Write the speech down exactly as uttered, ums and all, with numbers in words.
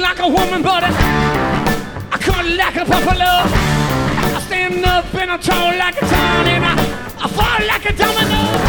like a woman, but I, I cut like a buffalo. I stand up and I'm tall like a town, and I, I fall like a domino.